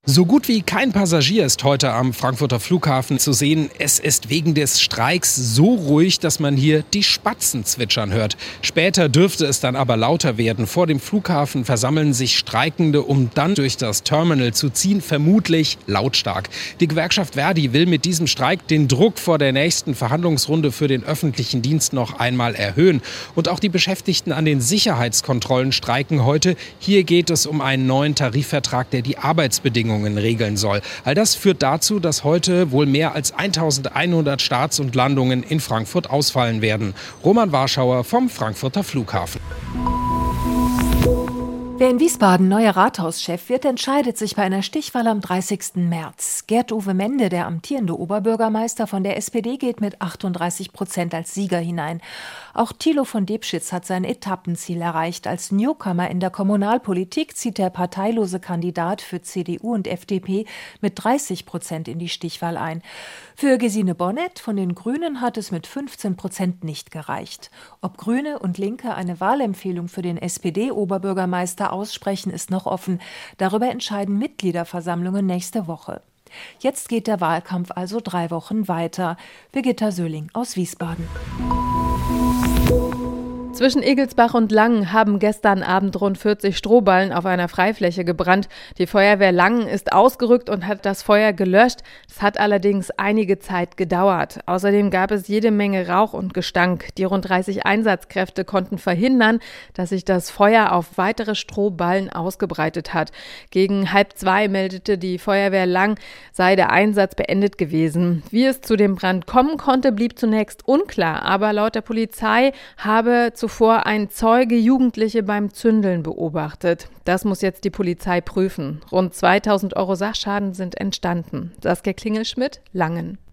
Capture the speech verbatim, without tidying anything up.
So gut wie kein Passagier ist heute am Frankfurter Flughafen zu sehen. Es ist wegen des Streiks so ruhig, dass man hier die Spatzen zwitschern hört. Später dürfte es dann aber lauter werden. Vor dem Flughafen versammeln sich Streikende, um dann durch das Terminal zu ziehen, vermutlich lautstark. Die Gewerkschaft Verdi will mit diesem Streik den Druck vor der nächsten Verhandlungsrunde für den öffentlichen Dienst noch einmal erhöhen. Und auch die Beschäftigten an den Sicherheitskontrollen streiken heute. Hier geht es um einen neuen Tarifvertrag, der die Arbeitsbedingungen regeln soll. All das führt dazu, dass heute wohl mehr als eintausendeinhundert Starts und Landungen in Frankfurt ausfallen werden. Roman Warschauer vom Frankfurter Flughafen. Wer in Wiesbaden neuer Rathauschef wird, entscheidet sich bei einer Stichwahl am dreißigsten März. Gerd-Uwe Mende, der amtierende Oberbürgermeister von der S P D, geht mit achtunddreißig Prozent als Sieger hinein. Auch Thilo von Debschitz hat sein Etappenziel erreicht. Als Newcomer in der Kommunalpolitik zieht der parteilose Kandidat für C D U und F D P mit dreißig Prozent in die Stichwahl ein. Für Gesine Bonnet von den Grünen hat es mit fünfzehn Prozent nicht gereicht. Ob Grüne und Linke eine Wahlempfehlung für den S P D-Oberbürgermeister aussprechen, ist noch offen. Darüber entscheiden Mitgliederversammlungen nächste Woche. Jetzt geht der Wahlkampf also drei Wochen weiter. Birgitta Söhling aus Wiesbaden. Zwischen Egelsbach und Langen haben gestern Abend rund vierzig Strohballen auf einer Freifläche gebrannt. Die Feuerwehr Langen ist ausgerückt und hat das Feuer gelöscht. Es hat allerdings einige Zeit gedauert. Außerdem gab es jede Menge Rauch und Gestank. Die rund dreißig Einsatzkräfte konnten verhindern, dass sich das Feuer auf weitere Strohballen ausgebreitet hat. Gegen halb zwei meldete die Feuerwehr Langen, sei der Einsatz beendet gewesen. Wie es zu dem Brand kommen konnte, blieb zunächst unklar. Aber laut der Polizei habe zu Zuvor ein Zeuge Jugendliche beim Zündeln beobachtet. Das muss jetzt die Polizei prüfen. Rund zweitausend Euro Sachschaden sind entstanden. Saskia Klingelschmidt, Langen.